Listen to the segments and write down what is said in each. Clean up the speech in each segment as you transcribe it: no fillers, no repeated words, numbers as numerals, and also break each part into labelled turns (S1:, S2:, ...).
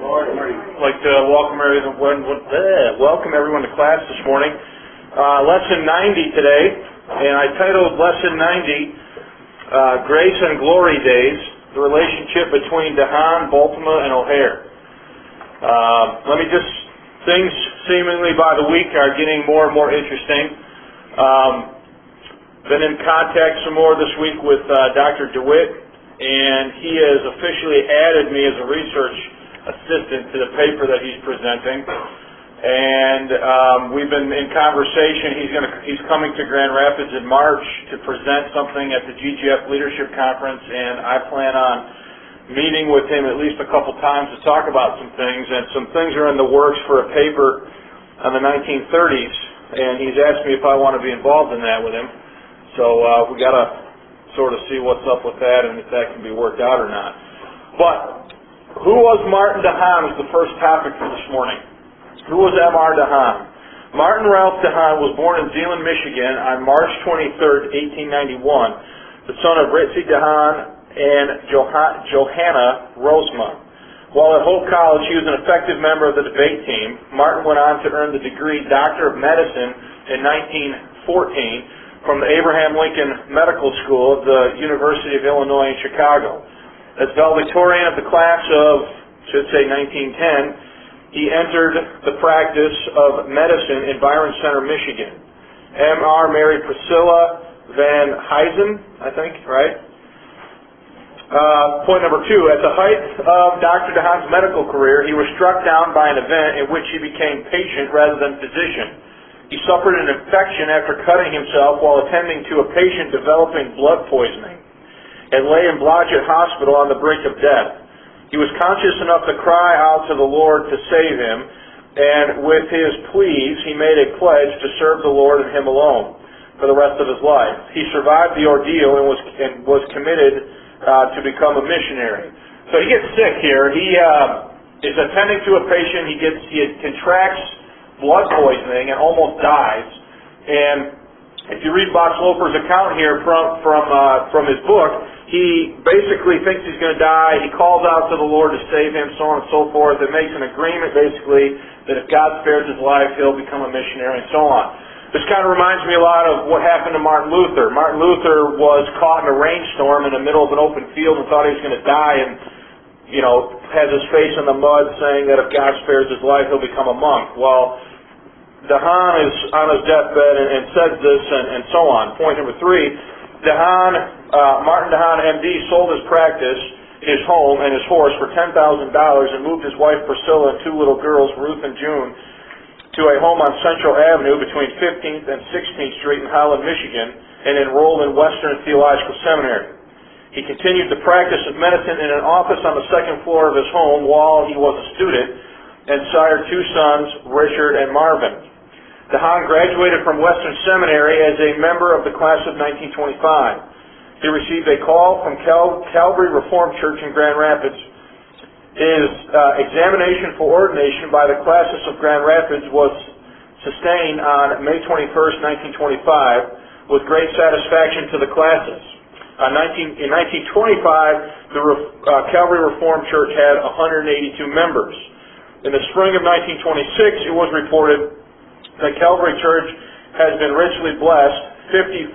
S1: I'd like to welcome everyone to class this morning. Lesson 90 today, and I titled Lesson 90, Grace and Glory Days, the relationship between DeHaan, Baltimore, and O'Hare. Things seemingly by the week are getting more and more interesting. Been in contact some more this week with Dr. DeWitt, and he has officially added me as a research assistant to the paper that he's presenting. And we've been in conversation. He's coming to Grand Rapids in March to present something at the GGF Leadership Conference, and I plan on meeting with him at least a couple times to talk about some things. And some things are in the works for a paper on the 1930s, and he's asked me if I want to be involved in that with him. So we got to sort of see what's up with that and if that can be worked out or not. But who was Martin DeHaan is the first topic for this morning. Who was M.R. DeHaan? Martin Ralph DeHaan was born in Zeeland, Michigan on March 23, 1891, the son of Ritzie DeHaan and Johanna Rosema. While at Hope College, he was an effective member of the debate team. Martin went on to earn the degree Doctor of Medicine in 1914 from the Abraham Lincoln Medical School of the University of Illinois in Chicago. As valedictorian of the class of, 1910, he entered the practice of medicine in Byron Center, Michigan. M.R. married Priscilla Van Huysen, I think, right? Point number 2, at the height of Dr. DeHaan's medical career, he was struck down by an event in which he became patient rather than physician. He suffered an infection after cutting himself while attending to a patient developing blood poisoning and lay in Blodgett Hospital on the brink of death. He was conscious enough to cry out to the Lord to save him, and with his pleas, he made a pledge to serve the Lord and him alone for the rest of his life. He survived the ordeal and was committed to become a missionary. So he gets sick here. He is attending to a patient. He contracts blood poisoning and almost dies. And if you read Box Loper's account here from his book, he basically thinks he's going to die. He calls out to the Lord to save him, so on and so forth. It makes an agreement, basically, that if God spares his life, he'll become a missionary and so on. This kind of reminds me a lot of what happened to Martin Luther. Martin Luther was caught in a rainstorm in the middle of an open field and thought he was going to die, and, has his face in the mud saying that if God spares his life, he'll become a monk. Well, DeHaan is on his deathbed and says this and so on. Point number 3, Martin DeHaan, M.D., sold his practice, his home, and his horse for $10,000 and moved his wife Priscilla and 2 little girls, Ruth and June, to a home on Central Avenue between 15th and 16th Street in Holland, Michigan, and enrolled in Western Theological Seminary. He continued the practice of medicine in an office on the second floor of his home while he was a student, and sired 2 sons, Richard and Marvin. DeHaan graduated from Western Seminary as a member of the class of 1925. He received a call from Calvary Reformed Church in Grand Rapids. His examination for ordination by the classis of Grand Rapids was sustained on May 21st, 1925, with great satisfaction to the classis. In 1925, the Calvary Reformed Church had 182 members. In the spring of 1926, it was reported that Calvary Church has been richly blessed, 54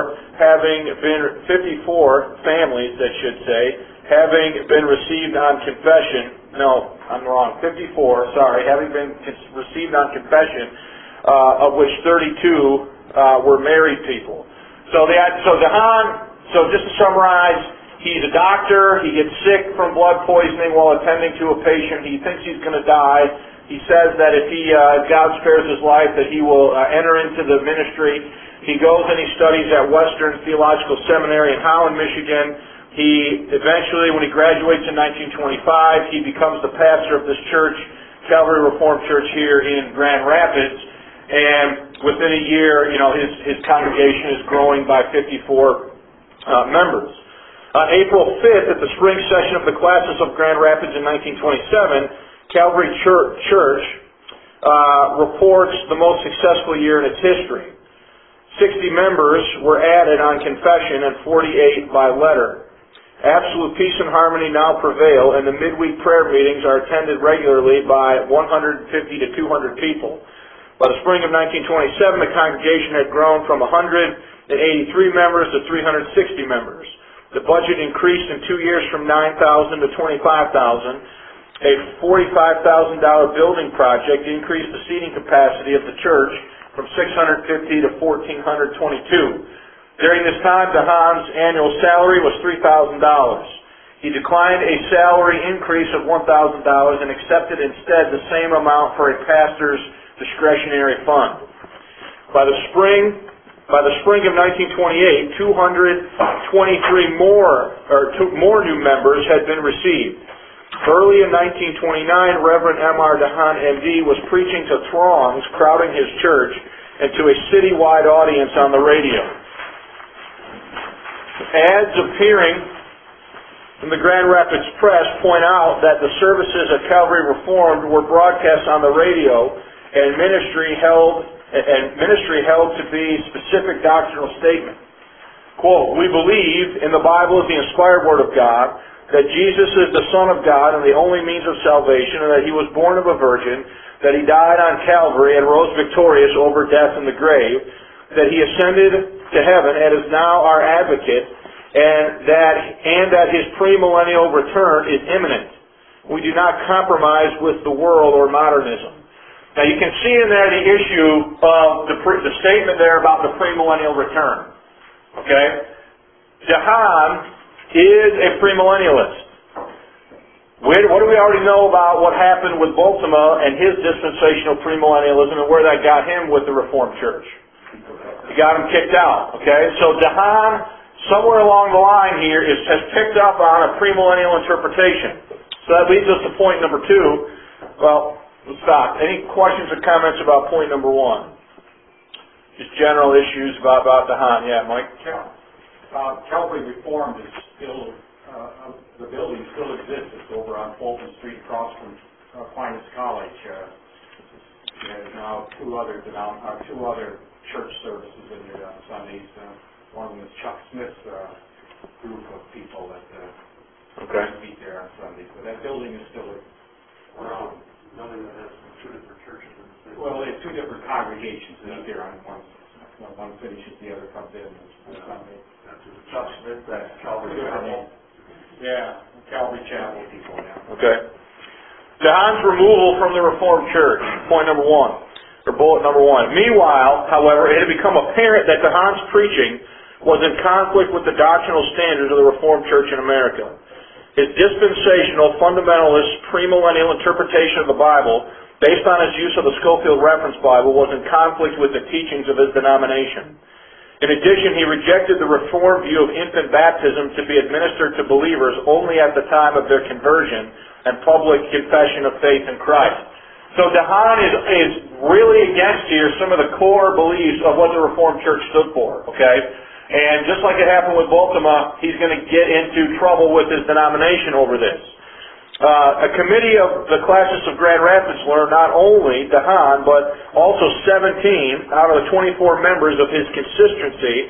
S1: families, having been received on confession. No, I'm wrong. 54, having been received on confession, of which 32 were married people. So DeHaan, just to summarize, he's a doctor. He gets sick from blood poisoning while attending to a patient. He thinks he's going to die. He says that if God spares his life, that he will enter into the ministry. He goes and he studies at Western Theological Seminary in Holland, Michigan. He eventually, when he graduates in 1925, he becomes the pastor of this church, Calvary Reformed Church here in Grand Rapids. And within a year, his congregation is growing by 54 members. On April 5th, at the spring session of the classis of Grand Rapids in 1927, Calvary Church reports the most successful year in its history. 60 members were added on confession and 48 by letter. Absolute peace and harmony now prevail, and the midweek prayer meetings are attended regularly by 150 to 200 people. By the spring of 1927, the congregation had grown from 183 members to 360 members. The budget increased in 2 years from $9,000 to $25,000. A $45,000 building project increased the seating capacity of the church from 650 to 1,422. During this time, DeHaan's annual salary was $3,000. He declined a salary increase of $1,000 and accepted instead the same amount for a pastor's discretionary fund. By the spring of 1928, 223 more new members had been received. Early in 1929, Reverend M.R. DeHaan, M.D., was preaching to throngs crowding his church and to a citywide audience on the radio. Ads appearing in the Grand Rapids Press point out that the services at Calvary Reformed were broadcast on the radio and ministry held to be specific doctrinal statement. Quote, "We believe in the Bible as the inspired Word of God, that Jesus is the Son of God and the only means of salvation, and that He was born of a virgin, that He died on Calvary and rose victorious over death and the grave, that He ascended to heaven and is now our advocate, and that His premillennial return is imminent. We do not compromise with the world or modernism." Now you can see in there the issue of the statement there about the premillennial return. Okay? DeHaan is a premillennialist. What do we already know about what happened with Bultema and his dispensational premillennialism and where that got him with the Reformed Church? He got him kicked out. Okay? So DeHaan, somewhere along the line here, has picked up on a premillennial interpretation. So that leads us to point number 2. Well, let's stop. Any questions or comments about point number 1? Just general issues about DeHaan. Yeah, Mike?
S2: Calvary Reformed is still, the building still exists. It's over on Fulton Street across from Aquinas College. There's now two other church services in there on Sundays. One of them is Chuck Smith's group of people that meet there on Sundays. But that building is still around.
S3: Building that has two different churches in the same.
S2: Well, there's two different congregations meet there on one. When one finishes, the other comes in.
S3: Chuck Smith, that's Calvary Chapel.
S2: Yeah, Calvary Chapel people now.
S1: Okay. DeHaan's removal from the Reformed Church, point number 1, or bullet number 1. Meanwhile, however, it had become apparent that DeHaan's preaching was in conflict with the doctrinal standards of the Reformed Church in America. His dispensational, fundamentalist, premillennial interpretation of the Bible, based on his use of the Scofield Reference Bible, was in conflict with the teachings of his denomination. In addition, he rejected the Reformed view of infant baptism to be administered to believers only at the time of their conversion and public confession of faith in Christ. So DeHaan is really against here some of the core beliefs of what the Reformed Church stood for, okay? And just like it happened with Bultema, he's going to get into trouble with his denomination over this. A committee of the Classis of Grand Rapids learned not only DeHaan, but also 17 out of the 24 members of his consistency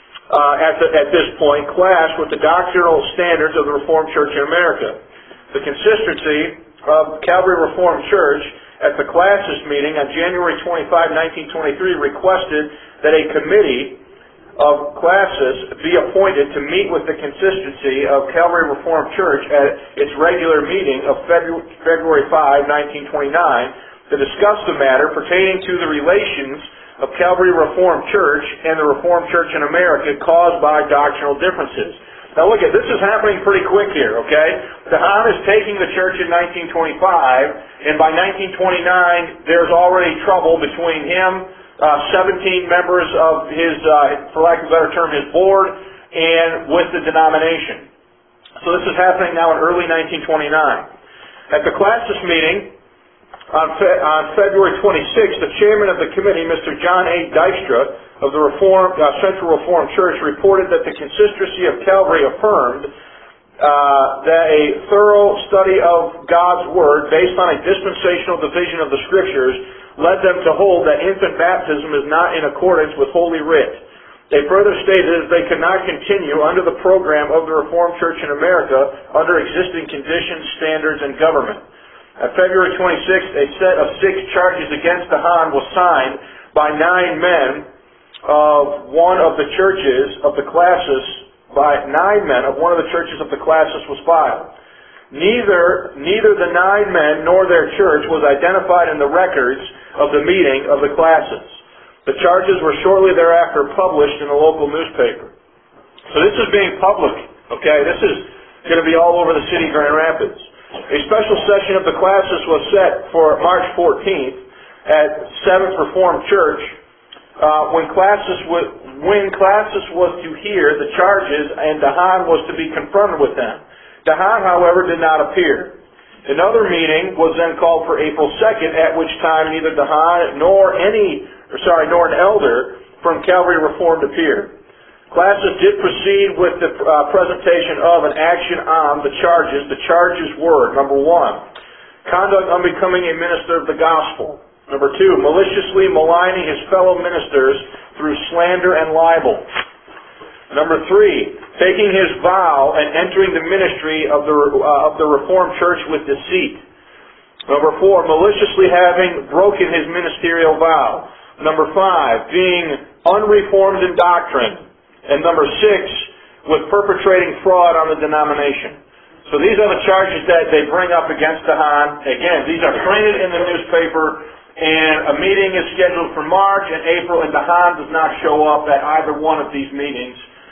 S1: at this point clashed with the doctrinal standards of the Reformed Church in America. The consistency of Calvary Reformed Church at the Classis meeting on January 25, 1923 requested that a committee of Classis be appointed to meet with the consistency of Calvary Reformed Church at its regular meeting of February 5, 1929 to discuss the matter pertaining to the relations of Calvary Reformed Church and the Reformed Church in America caused by doctrinal differences. Now look, this is happening pretty quick here, okay? DeHaan is taking the church in 1925, and by 1929 there's already trouble between him, 17 members of his, for lack of a better term, his board, and with the denomination. So this is happening now in early 1929. At the Classis meeting on February 26th, the chairman of the committee, Mr. John A. Dykstra of the Central Reformed Church, reported that the consistency of Calvary affirmed that a thorough study of God's Word based on a dispensational division of the Scriptures led them to hold that infant baptism is not in accordance with Holy Writ. They further stated that they could not continue under the program of the Reformed Church in America under existing conditions, standards, and government. On February 26th, a set of 6 charges against DeHaan was signed by 9 men of one of the churches of the classis. By 9 men of one of the churches of the classis was filed. Neither the 9 men nor their church was identified in the records of the meeting of the classis. The charges were shortly thereafter published in a local newspaper. So this is being public, okay? This is going to be all over the city of Grand Rapids. A special session of the classis was set for March 14th at 7th Reformed Church when classis was to hear the charges and DeHaan was to be confronted with them. DeHaan, however, did not appear. Another meeting was then called for April 2nd, at which time neither DeHaan nor an elder from Calvary Reformed appeared. Classis did proceed with the presentation of an action on the charges. The charges were, number 1, conduct unbecoming a minister of the gospel. Number 2, maliciously maligning his fellow ministers through slander and libel. Number 3, taking his vow and entering the ministry of the Reformed Church with deceit. Number 4, maliciously having broken his ministerial vow. Number 5, being unreformed in doctrine. And number 6, with perpetrating fraud on the denomination. So these are the charges that they bring up against DeHaan. Again, these are printed in the newspaper, and a meeting is scheduled for March and April, and DeHaan does not show up at either one of these meetings.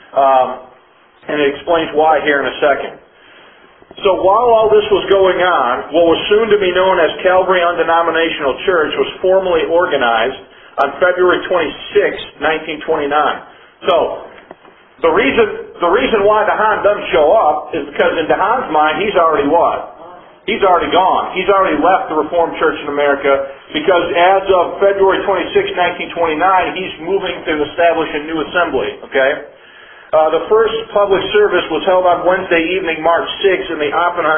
S1: And it explains why here in a second. So while all this was going on, what was soon to be known as Calvary Undenominational Church was formally organized on February 26, 1929. So the reason why DeHaan doesn't show up is because in DeHaan's mind, he's already what? He's already gone. He's already left the Reformed Church in America because as of February 26, 1929, he's moving to establish a new assembly, okay? The first public service was held on Wednesday evening, March 6, in the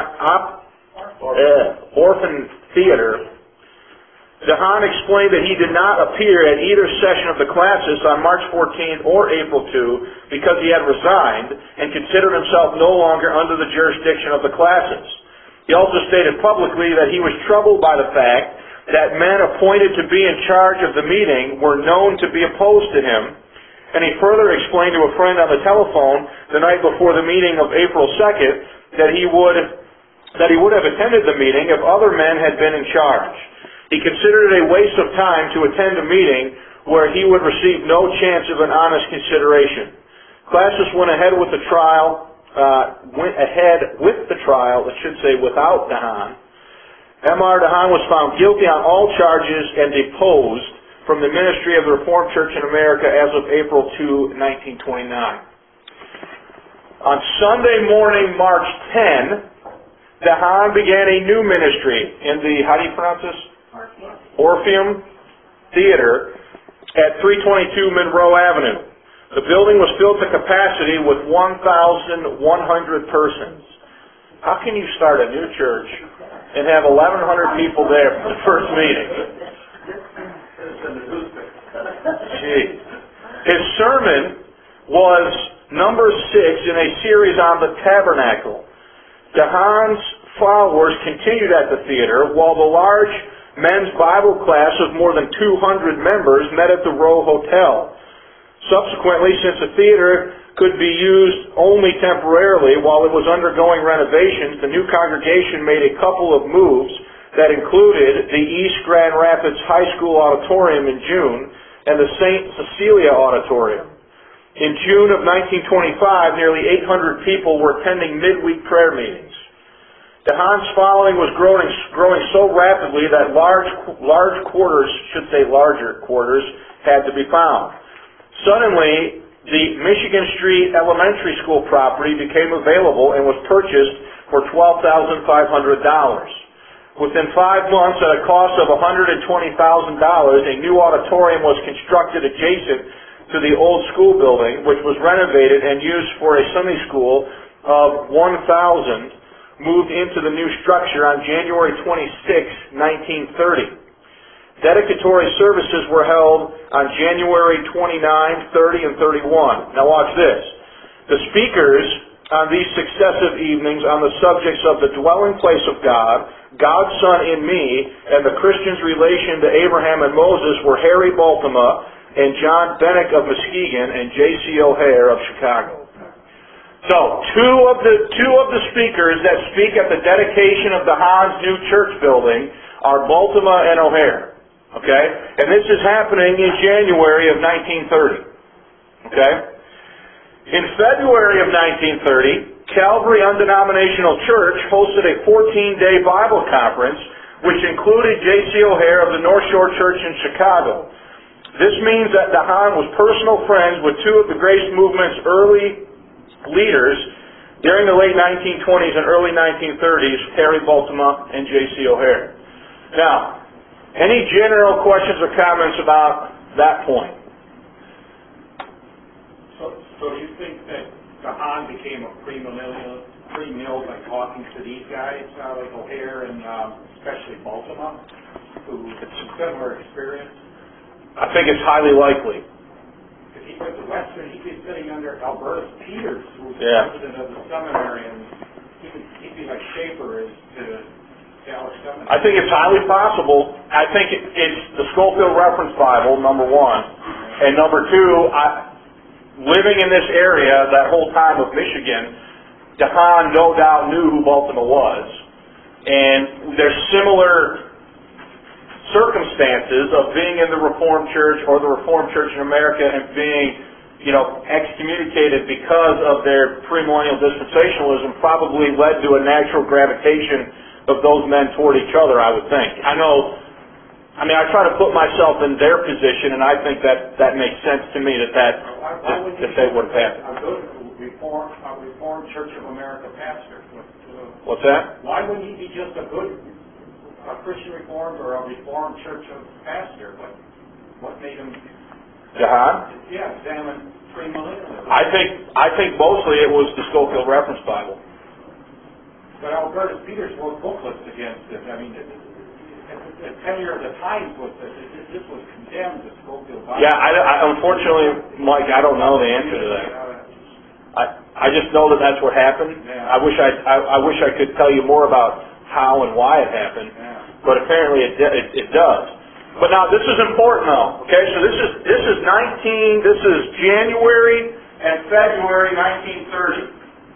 S1: Orphan Theater. DeHaan explained that he did not appear at either session of the classis on March 14 or April 2 because he had resigned and considered himself no longer under the jurisdiction of the classis. He also stated publicly that he was troubled by the fact that men appointed to be in charge of the meeting were known to be opposed to him, and he further explained to a friend on the telephone the night before the meeting of April 2nd that he would have attended the meeting if other men had been in charge. He considered it a waste of time to attend a meeting where he would receive no chance of an honest consideration. Classis went ahead with the trial, without DeHaan. M.R. DeHaan was found guilty on all charges and deposed from the ministry of the Reformed Church in America as of April 2, 1929. On Sunday morning, March 10, DeHaan began a new ministry in the, how do you pronounce this? Orpheum Theater at 322 Monroe Avenue. The building was filled to capacity with 1,100 persons. How can you start a new church and have 1,100 people there for the first meeting? Gee. His sermon was number 6 in a series on the tabernacle. DeHaan's followers continued at the theater while the large men's Bible class of more than 200 members met at the Row Hotel. Subsequently, since the theater could be used only temporarily while it was undergoing renovations, the new congregation made a couple of moves that included the East Grand Rapids High School Auditorium in June and the St. Cecilia Auditorium. In June of 1925, nearly 800 people were attending midweek prayer meetings. DeHaan's following was growing so rapidly that larger quarters had to be found. Suddenly, the Michigan Street Elementary School property became available and was purchased for $12,500. Within 5 months, at a cost of $120,000, a new auditorium was constructed adjacent to the old school building, which was renovated and used for a Sunday school of 1,000, moved into the new structure on January 26, 1930. Dedicatory services were held on January 29, 30, and 31. Now watch this. The speakers on these successive evenings on the subjects of the dwelling place of God, God's Son in me, and the Christian's relation to Abraham and Moses were Harry Baltima and John Bennick of Muskegon and J.C. O'Hare of Chicago. So, two of the speakers that speak at the dedication of the Hans new church building are Baltima and O'Hare. Okay? And this is happening in January of 1930. Okay? In February of 1930, Calvary Undenominational Church hosted a 14-day Bible conference which included J.C. O'Hare of the North Shore Church in Chicago. This means that DeHaan was personal friends with two of the Grace Movement's early leaders during the late 1920s and early 1930s, Harry Baltima and J.C. O'Hare. Now, any general questions or comments about that point?
S2: So you think that DeHaan became a pre-mill by talking to these guys, like O'Hare and especially Baltima, who had some similar experience?
S1: I think it's highly likely.
S2: If he went to Western, he'd be sitting under Albertus Peters, who was president of the seminary, and he'd be like Schaefer is to Dallas Seminary.
S1: I think it's highly possible. I think it's the Scofield Reference Bible, number one. And number two, living in this area that whole time of Michigan, DeHaan no doubt knew who Baltima was. And there's similar circumstances of being in the Reformed Church or the Reformed Church in America and being, excommunicated because of their premillennial dispensationalism probably led to a natural gravitation of those men toward each other, I would think. I try to put myself in their position, and I think that makes sense to me that they would have happened.
S2: A good Reformed Church of America pastor.
S1: What's that?
S2: Why wouldn't he be just a good Christian Reformed or a Reformed Church of pastor? What made him?
S1: DeHaan?
S2: Yeah, examine premillennialism.
S1: I think mostly it was the Scofield Reference Bible.
S2: But Albertus Peters wrote booklets against it. The tenure of the Times was that this was condemned, the Scofield Bible.
S1: Yeah, unfortunately, Mike, I don't know the answer to that. I just know that that's what happened.
S2: Yeah.
S1: I wish I could tell you more about how and why it happened, but apparently it does. But now this is important though. Okay, so this is January and February 1930.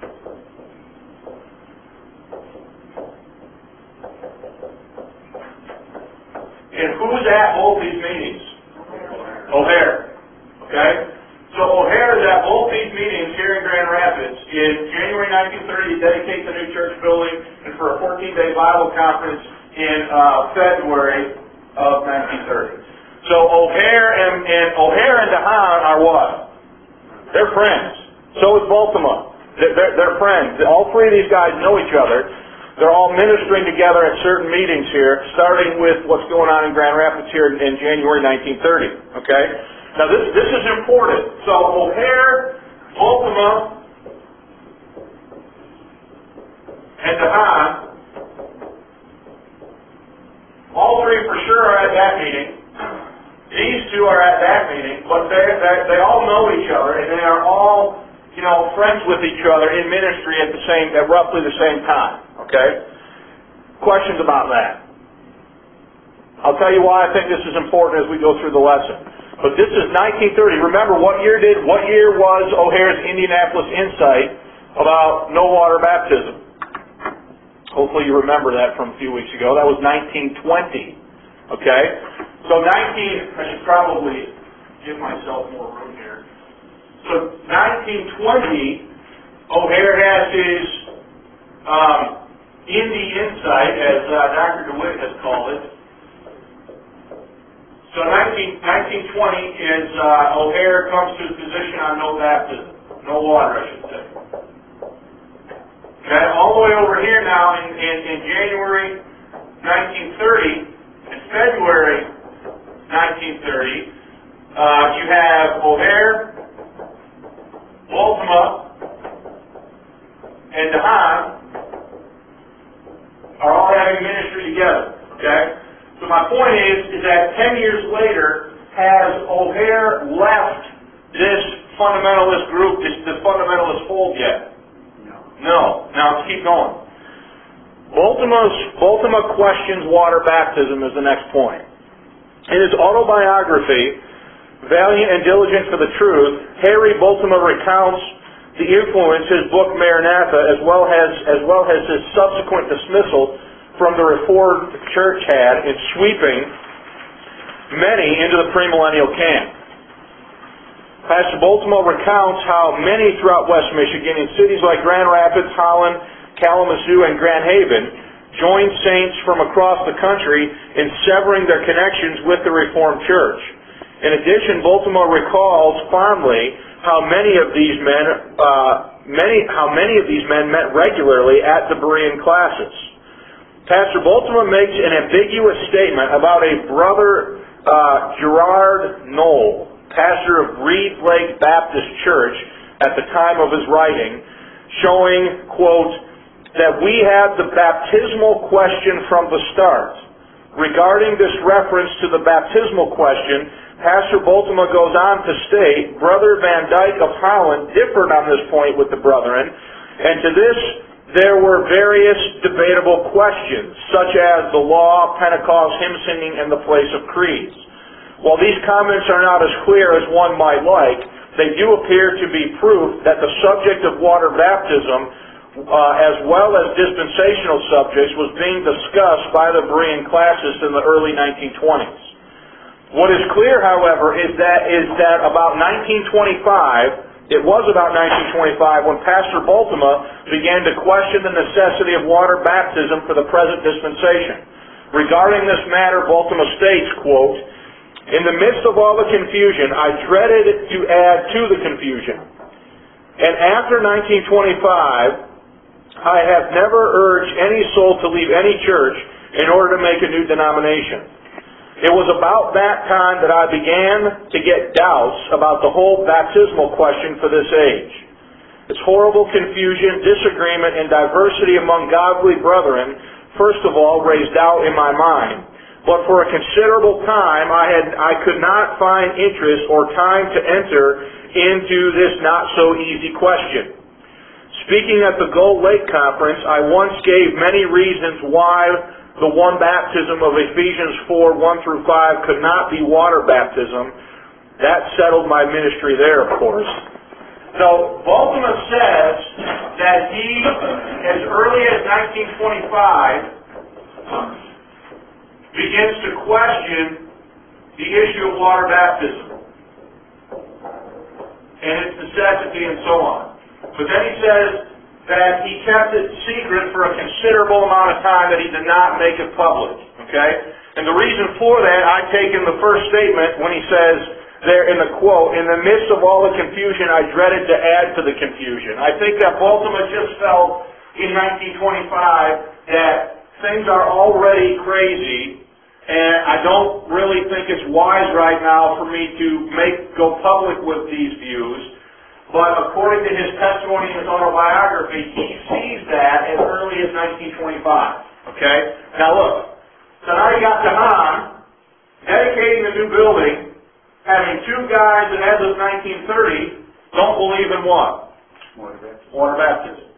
S1: And who's at both these meetings? O'Hare. Okay? So O'Hare is at both these meetings here in Grand Rapids. In January 1930, to dedicate the new church building, and for a 14-day Bible conference in February of 1930. So O'Hare and DeHaan are what? They're friends. So is Baltima. They're friends. All three of these guys know each other. They're all ministering together at certain meetings here, starting with what's going on in Grand Rapids here in January 1930. Okay? Now this is important. So O'Hare, Baltima, and DeHaan, all three for sure are at that meeting. These two are at that meeting, but they all know each other, and they are all friends with each other in ministry at roughly the same time. Okay? Questions about that? I'll tell you why I think this is important as we go through the lesson. But this is 1930. Remember, what year was O'Hare's Indianapolis Insight about no water baptism? Hopefully you remember that from a few weeks ago. That was 1920. Okay? So I should probably give myself more room here. So 1920, O'Hare has his Indy Insight, as Dr. DeWitt has called it. So 1920 is O'Hare comes to his position on no baptism, no water, I should say. Okay, all the way over here now in January 1930 and February 1930, you have O'Hare, Baltima, and DeHaan are all having ministry together. Okay? So my point is that 10 years later, has O'Hare left this fundamentalist group, this fundamentalist fold yet? No. Now let's keep going. Bultema questions water baptism is the next point. In his autobiography, Valiant and Diligent for the Truth, Harry Bultema recounts the influence his book Maranatha, as well as his subsequent dismissal from the Reformed Church had in sweeping many into the premillennial camp. Pastor Bultema recounts how many throughout West Michigan, in cities like Grand Rapids, Holland, Kalamazoo, and Grand Haven, joined saints from across the country in severing their connections with the Reformed Church. In addition, Bultema recalls fondly how many of these men met regularly at the Berean classes. Pastor Bultema makes an ambiguous statement about a brother Gerard Knoll, pastor of Reed Lake Baptist Church at the time of his writing, showing, quote, that we had the baptismal question from the start. Regarding this reference to the baptismal question, Pastor Bultema goes on to state, Brother Van Dyke of Holland differed on this point with the brethren, and to this there were various debatable questions, such as the law, Pentecost, hymn singing, and the place of creeds. While these comments are not as clear as one might like, they do appear to be proof that the subject of water baptism, as well as dispensational subjects, was being discussed by the Berean classes in the early 1920s. What is clear, however, is that about 1925, when Pastor Bultema began to question the necessity of water baptism for the present dispensation. Regarding this matter, Bultema states, quote, in the midst of all the confusion, I dreaded to add to the confusion. And after 1925, I have never urged any soul to leave any church in order to make a new denomination. It was about that time that I began to get doubts about the whole baptismal question for this age. Its horrible confusion, disagreement, and diversity among godly brethren, first of all, raised doubt in my mind. But for a considerable time, I could not find interest or time to enter into this not-so-easy question. Speaking at the Gold Lake Conference, I once gave many reasons why the one baptism of Ephesians 4, 1 through 5 could not be water baptism. That settled my ministry there, of course. So, Bultema says that he, as early as 1925, begins to question the issue of water baptism and its necessity and so on. But then he says that he kept it secret for a considerable amount of time, that he did not make it public. Okay? And the reason for that, I take in the first statement when he says there in the quote, in the midst of all the confusion, I dreaded to add to the confusion. I think that Bultema just felt in 1925 that things are already crazy, and I don't really think it's wise right now for me to go public with these views. But according to his testimony in his autobiography, he sees that as early as 1925. Okay? Now look, so now you got DeHaan dedicating the new building, having two guys that as of 1930 don't believe in what? Water baptism.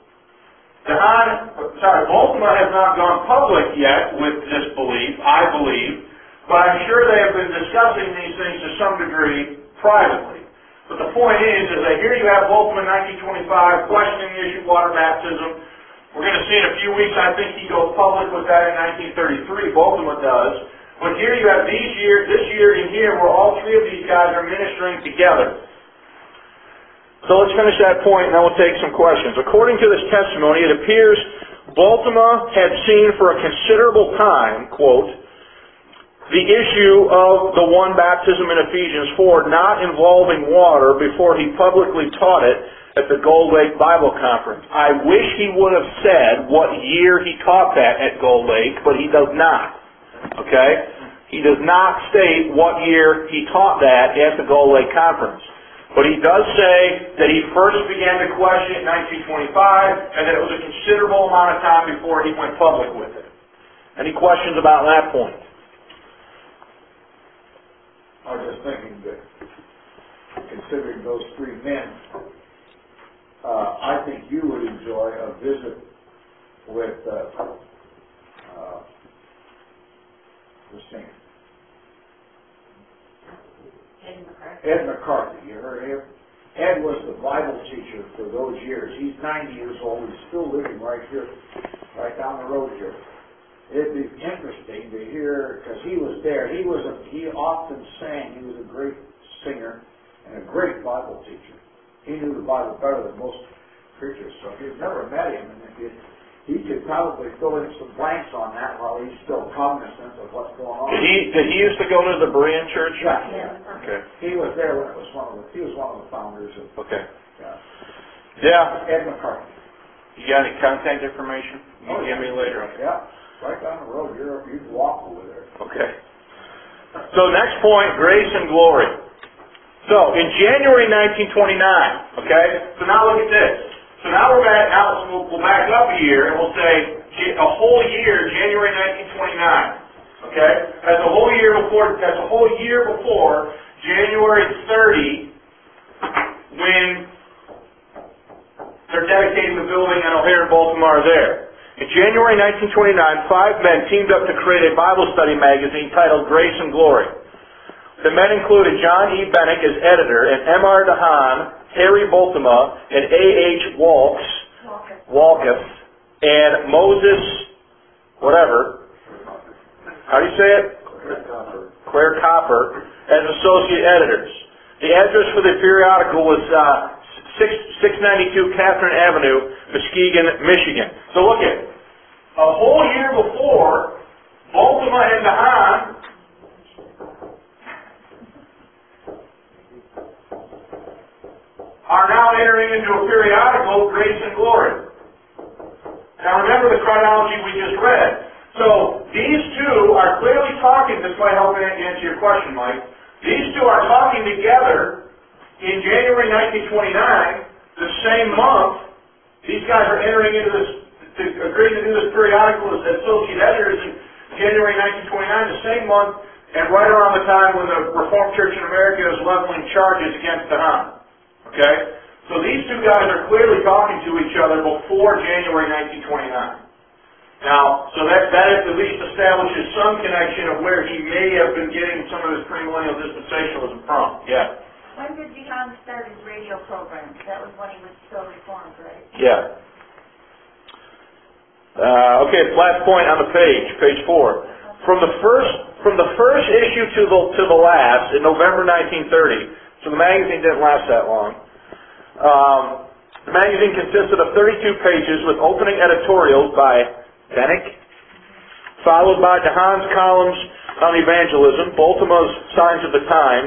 S1: Bultema has not gone public yet with this belief, I believe, but I'm sure they have been discussing these things to some degree privately. But the point is that here you have Bultema in 1925 questioning the issue of water baptism. We're going to see in a few weeks, I think he goes public with that in 1933, Bultema does. But here you have this year and here, where all three of these guys are ministering together. So let's finish that point and then we'll take some questions. According to this testimony, it appears Bultema had seen for a considerable time, quote, the issue of the one baptism in Ephesians 4 not involving water before he publicly taught it at the Gold Lake Bible Conference. I wish he would have said what year he taught that at Gold Lake, but he does not. Okay? He does not state what year he taught that at the Gold Lake Conference. But he does say that he first began to question it in 1925 and that it was a considerable amount of time before he went public with it. Any questions about that point?
S3: considering those three men, I think you would enjoy a visit with the singer. Ed McCarthy. You heard him? Ed was the Bible teacher for those years. He's 90 years old. He's still living right here, right down the road here. It'd be interesting to hear, because he was there. He often sang. He was a great singer and a great Bible teacher. He knew the Bible better than most preachers. So if you've never met him, and he could probably fill in some blanks on that while he's still cognizant of what's going on.
S1: Did he used to go to the Berean church?
S3: Yeah.
S1: Okay.
S3: He was there when it was he was one of the founders of.
S1: Okay.
S3: Yeah. Ed McCarthy.
S1: You got any contact information? You can give me later.
S3: Yeah. Right down the road. You can walk over there.
S1: Okay. So next point, grace and glory. So in January 1929, okay. So now look at this. So now we're back. Now we'll back up a year and we'll say a whole year, January 1929. Okay, that's a whole year before. That's a whole year before January 30, when they're dedicating the building and O'Hare and Baltimore are there. In January 1929, 5 men teamed up to create a Bible study magazine titled Grace and Glory. The men included John E. Bennick as editor and M.R. DeHaan, Harry Baltimore, and A.H. Walkus, and Moses, whatever, how do you say it? Claire Copper, as associate editors. The address for the periodical was 692 Catherine Avenue, Muskegon, Michigan. So look at it. A whole year before, Baltimore and DeHaan are now entering into a periodical, Grace and Glory. Now remember the chronology we just read. So these two are clearly talking, this might help answer your question, Mike. These two are talking together in January 1929, the same month. These guys are entering into this, agreeing to do this periodical as associate editors in January 1929, the same month, and right around the time when the Reformed Church in America is leveling charges against DeHaan. Okay? So these two guys are clearly talking to each other before January 1929. Now, so that at least establishes some connection of where he may have been getting some of his premillennial dispensationalism from. Yeah.
S4: When did DeHaan start his radio program? That was when he was still Reformed, right?
S1: Yeah. Okay, last point on the page 4. From the first issue to the last in November 1930. So the magazine didn't last that long. The magazine consisted of 32 pages with opening editorials by Bennick, followed by DeHaan's columns on evangelism, Baltimore's Signs of the Times,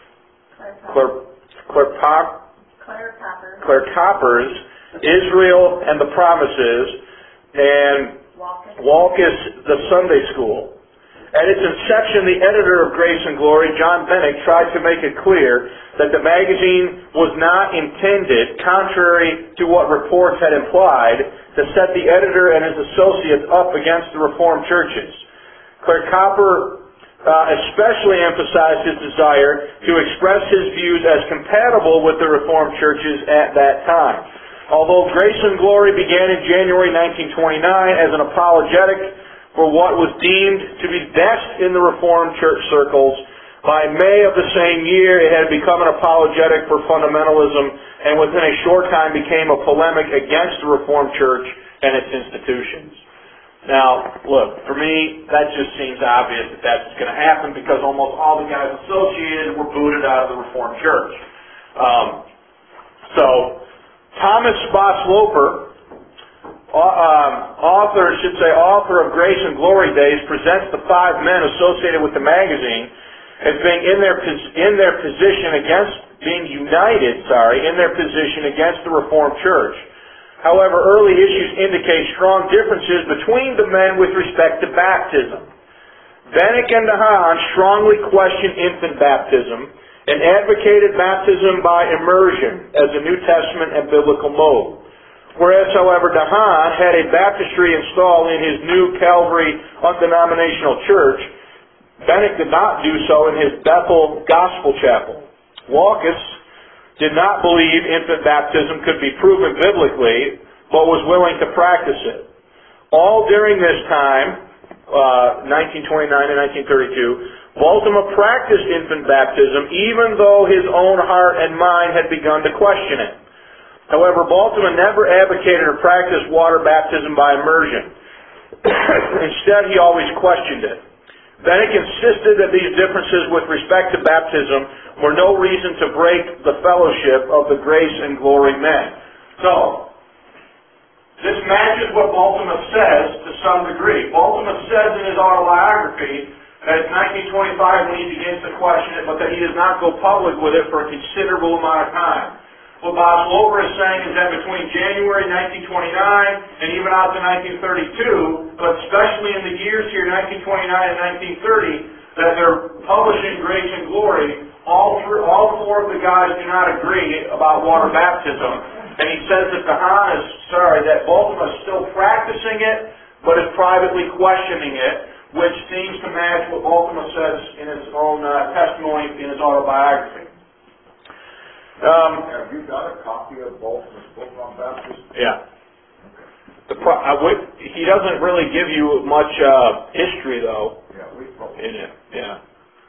S1: Claire Copper's Israel and the Promises, and Walkus the Sunday School. At its inception, the editor of Grace and Glory, John Bennick, tried to make it clear that the magazine was not intended, contrary to what reports had implied, to set the editor and his associates up against the Reformed churches. Claire Copper especially emphasized his desire to express his views as compatible with the Reformed churches at that time. Although Grace and Glory began in January 1929 as an apologetic for what was deemed to be best in the Reformed church circles, by May of the same year it had become an apologetic for fundamentalism and within a short time became a polemic against the Reformed church and its institutions. Now, look, for me, that just seems obvious that that's going to happen because almost all the guys associated were booted out of the Reformed church. Thomas Spots Loper, author of Grace and Glory Days, presents the 5 men associated with the magazine as being in their position against the Reformed Church. However, early issues indicate strong differences between the men with respect to baptism. Bennick and DeHaan strongly questioned infant baptism and advocated baptism by immersion as a New Testament and biblical mode. Whereas, however, DeHaan had a baptistry installed in his new Calvary undenominational church, Bennick did not do so in his Bethel Gospel Chapel. Walkus did not believe infant baptism could be proven biblically, but was willing to practice it. All during this time, 1929 and 1932, Baltimore practiced infant baptism even though his own heart and mind had begun to question it. However, Baltimore never advocated or practiced water baptism by immersion. Instead, he always questioned it. Bennick insisted that these differences with respect to baptism were no reason to break the fellowship of the grace and glory men. So, this matches what Baltimore says to some degree. Baltimore says in his autobiography that it's 1925 when he begins to question it, but that he does not go public with it for a considerable amount of time. What Bob Sloper is saying is that between January 1929 and even out to 1932, but especially in the years here, 1929 and 1930, that they're publishing Grace and Glory, all four of the guys do not agree about water baptism. And he says that that Baltimore is still practicing it, but is privately questioning it, which seems to match what Baltimore says in his own testimony in his autobiography.
S3: Have you got a copy of Baltimore's book on baptism?
S1: Yeah. He doesn't really give you much history, though, in it. Yeah.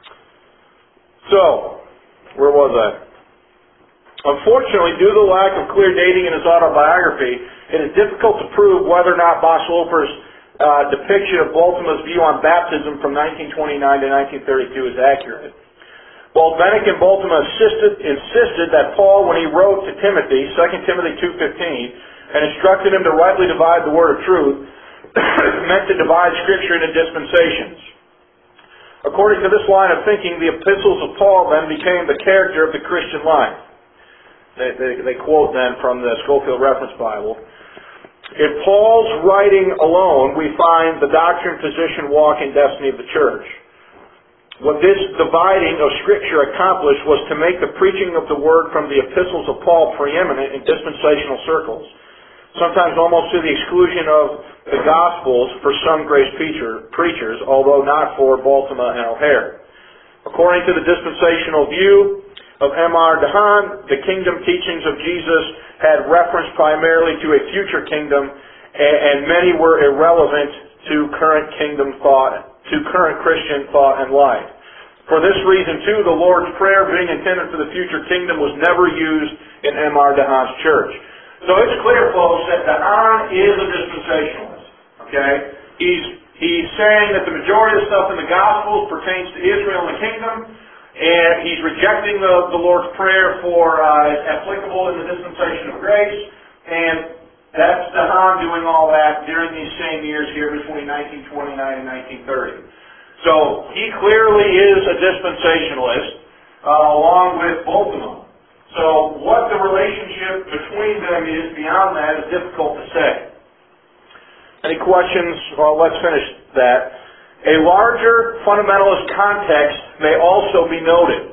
S1: So, where was I? Unfortunately, due to the lack of clear dating in his autobiography, it is difficult to prove whether or not Bob Sloper's depiction of Baltimore's view on baptism from 1929 to 1932 is accurate. While Bennick and Baltimore insisted that Paul, when he wrote to Timothy, 2 Timothy 2:15, and instructed him to rightly divide the word of truth, meant to divide Scripture into dispensations. According to this line of thinking, the epistles of Paul then became the character of the Christian life. They quote then from the Scofield Reference Bible. In Paul's writing alone, we find the doctrine, position, walk, and destiny of the church. What this dividing of Scripture accomplished was to make the preaching of the Word from the epistles of Paul preeminent in dispensational circles, sometimes almost to the exclusion of the Gospels for some grace preachers, although not for Baltimore and O'Hare. According to the dispensational view of M.R. DeHaan, the kingdom teachings of Jesus had reference primarily to a future kingdom, and many were irrelevant to current kingdom thought, to current Christian thought and life. For this reason, too, the Lord's Prayer, being intended for the future kingdom, was never used in M.R. DeHaan's church. So it's clear, folks, that DeHaan is a dispensationalist. Okay? He's saying that the majority of the stuff in the Gospels pertains to Israel and the kingdom, and he's rejecting the Lord's Prayer for applicable in the dispensation of grace, and that's DeHaan doing all that during these same years here between 1929 and 1930. So he clearly is a dispensationalist, along with Baltimore. So what the relationship between them is beyond that is difficult to say. Any questions? Well, let's finish that. A larger fundamentalist context may also be noted.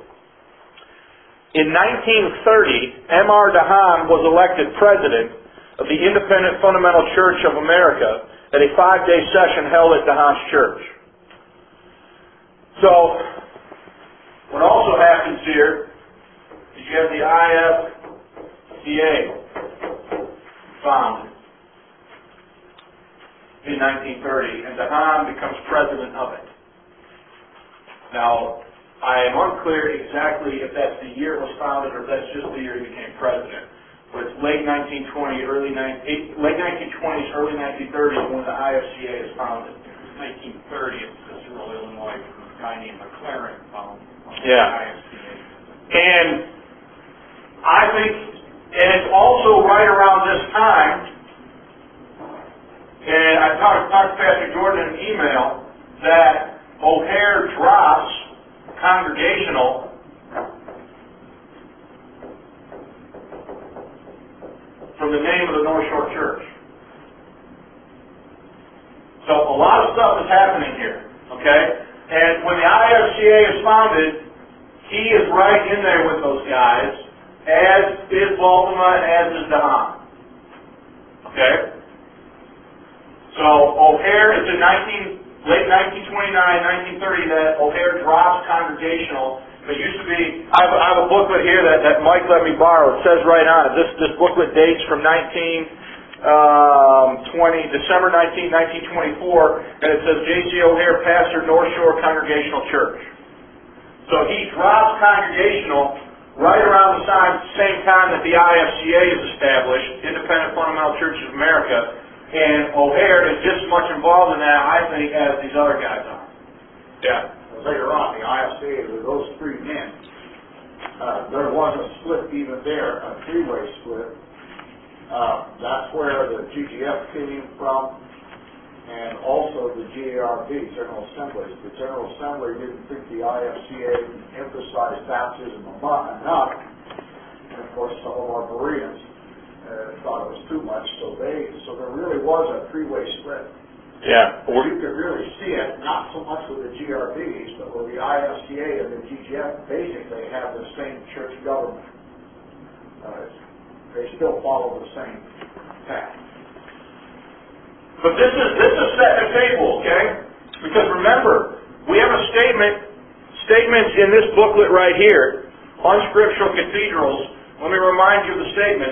S1: In 1930, M.R. DeHaan was elected president of the Independent Fundamental Church of America at a 5-day session held at DeHaan's church. So, what also happens here is you have the IFCA founded in 1930, and DeHaan becomes president of it. Now, I am unclear exactly if that's the year it was founded or if that's just the year he became president. But it's late 1920s, early 1930s when the IFCA is founded.
S2: 1930 in Cicero, Illinois, a guy named McLaren founded the
S1: Yeah.
S2: IFCA.
S1: And I think, and it's also right around this time, and I talked to Pastor Jordan in an email, that O'Hare drops Congregational from the name of the North Shore Church. So a lot of stuff is happening here, okay? And when the IFCA is founded, he is right in there with those guys, as is Baltimore, as is DeHaan. Okay? So O'Hare, it's in late 1929, 1930 that O'Hare drops Congregational It used to be, I have a booklet here that Mike let me borrow. It says right on it, this booklet dates from December 19, 1924, and it says J.C. O'Hare, pastor, North Shore Congregational Church. So he drops Congregational right around the same time that the IFCA is established, Independent Fundamental Churches of America, and O'Hare is just as much involved in that, I think, as these other guys are. Yeah.
S3: Later on, the IFCA, with those three men, there was a split even there, a three-way split. That's where the GGF came from, and also the GARB, General Assembly. The General Assembly didn't think the IFCA emphasized baptism enough, and of course some of our Bereans thought it was too much, so there really was a three-way split.
S1: Yeah.
S3: You could really see it, not so much with the GRBs, but with the IFCA and the GGF, basically have the same church government. They still follow the same path.
S1: But this is setting the table, okay? Because remember, we have statements in this booklet right here, Unscriptural Cathedrals. Let me remind you of the statement.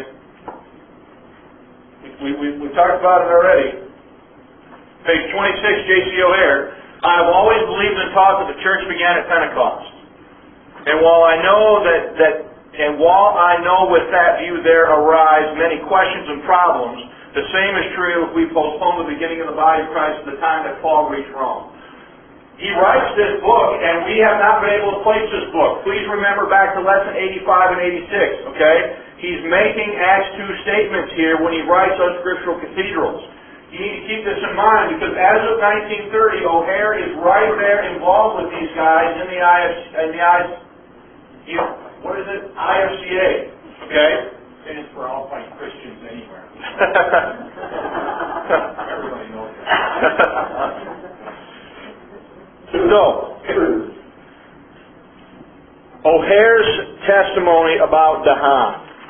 S1: We talked about it already. Page 26, J.C. O'Hare. I have always believed and taught that the church began at Pentecost. And while I know with that view there arise many questions and problems, the same is true if we postpone the beginning of the body of Christ to the time that Paul reached Rome. He writes this book, and we have not been able to place this book. Please remember back to lesson 85 and 86, okay? He's making Acts 2 statements here when he writes Unscriptural Cathedrals. You need to keep this in mind because as of 1930, O'Hare is right there involved with these guys in the IFCA. Okay?
S2: Stands for Alpine Christians Anywhere. Everybody knows that.
S1: So, O'Hare's testimony about Dahan.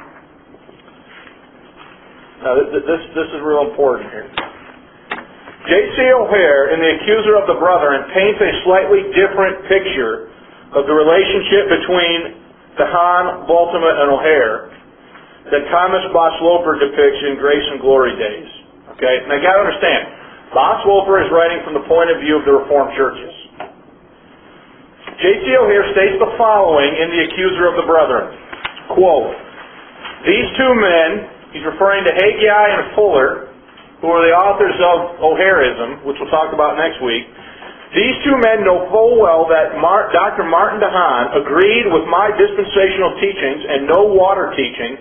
S1: Now, this is real important here. J.C. O'Hare, in The Accuser of the Brethren, paints a slightly different picture of the relationship between Dahan, Baltimore, and O'Hare than Thomas Bossloper depicts in Grace and Glory Days. Okay? Now, you got to understand, Bossloper is writing from the point of view of the Reformed churches. J.C. O'Hare states the following in The Accuser of the Brethren. Quote, these two men, he's referring to Haggai and Fuller, who are the authors of O'Hareism, which we'll talk about next week. These two men know full well that Dr. Martin Dahan agreed with my dispensational teachings and no water teaching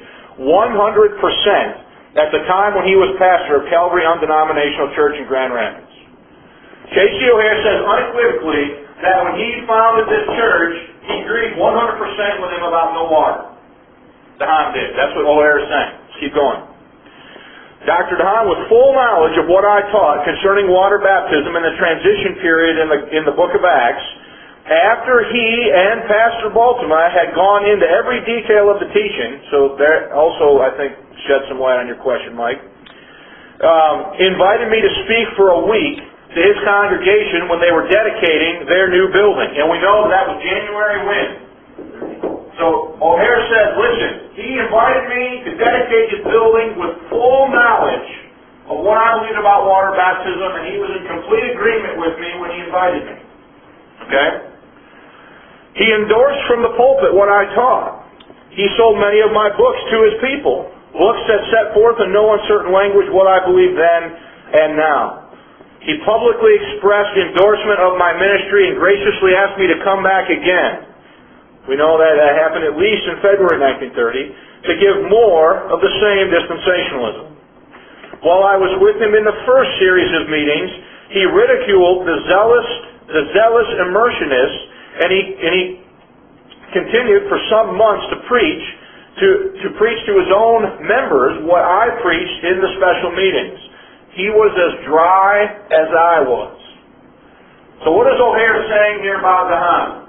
S1: 100% at the time when he was pastor of Calvary Undenominational Church in Grand Rapids. J.C. O'Hare says unequivocally that when he founded this church, he agreed 100% with him about no water. Dahan did. That's what O'Hare is saying. Let's keep going. Dr. Dahan, with full knowledge of what I taught concerning water baptism in the transition period in the book of Acts, after he and Pastor Baltimore had gone into every detail of the teaching, so that also, I think, shed some light on your question, Mike, invited me to speak for a week to his congregation when they were dedicating their new building. And we know that was January when? So O'Hare said, listen, he invited me to dedicate his building with full knowledge of what I believed about water baptism, and he was in complete agreement with me when he invited me. Okay? He endorsed from the pulpit what I taught. He sold many of my books to his people, books that set forth in no uncertain language what I believed then and now. He publicly expressed endorsement of my ministry and graciously asked me to come back again. We know that happened at least in February 1930, to give more of the same dispensationalism. While I was with him in the first series of meetings, he ridiculed the zealous immersionists, and he continued for some months to preach to his own members what I preached in the special meetings. He was as dry as I was. So what is O'Hare saying here about Dahan?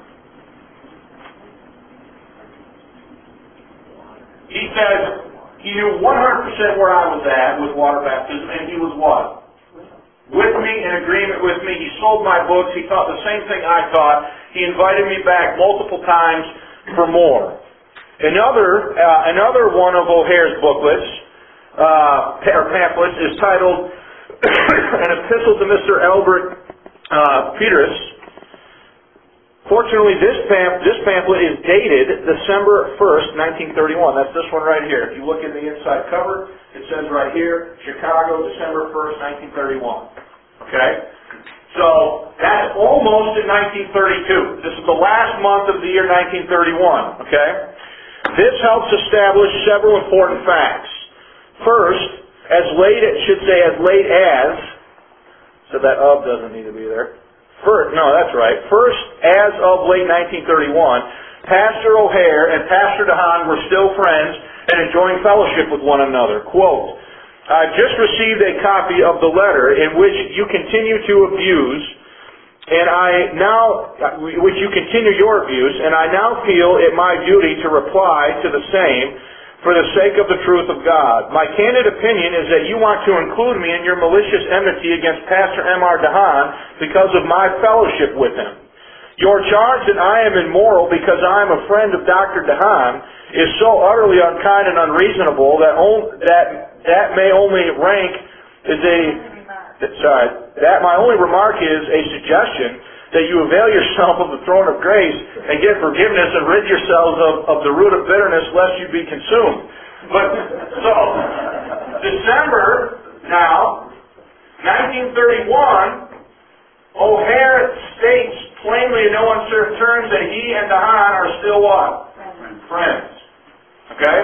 S1: He says he knew 100% where I was at with water baptism, and he was what? with me, in agreement with me. He sold my books. He taught the same thing I taught. He invited me back multiple times for more. Another one of O'Hare's booklets, or pamphlets, is titled An Epistle to Mr. Albert Petrus. Fortunately, this pamphlet is dated December 1st, 1931. That's this one right here. If you look in the inside cover, it says right here, Chicago, December 1st, 1931. Okay? So, that's almost in 1932. This is the last month of the year 1931. Okay? This helps establish several important facts. First, as late as, so that of doesn't need to be there. First, as of late 1931, Pastor O'Hare and Pastor DeHaan were still friends and enjoying fellowship with one another. Quote, I've just received a copy of the letter in which you continue to abuse, which you continue your abuse, and I now feel it my duty to reply to the same for the sake of the truth of God. My candid opinion is that you want to include me in your malicious enmity against Pastor M.R. DeHaan because of my fellowship with him. Your charge that I am immoral because I am a friend of Dr. DeHaan is so utterly unkind and unreasonable that my only remark is a suggestion that you avail yourself of the throne of grace and get forgiveness and rid yourselves of the root of bitterness lest you be consumed. But, so, December now, 1931, O'Hare states plainly in no uncertain terms that he and DeHaan are still what? Friends. Okay?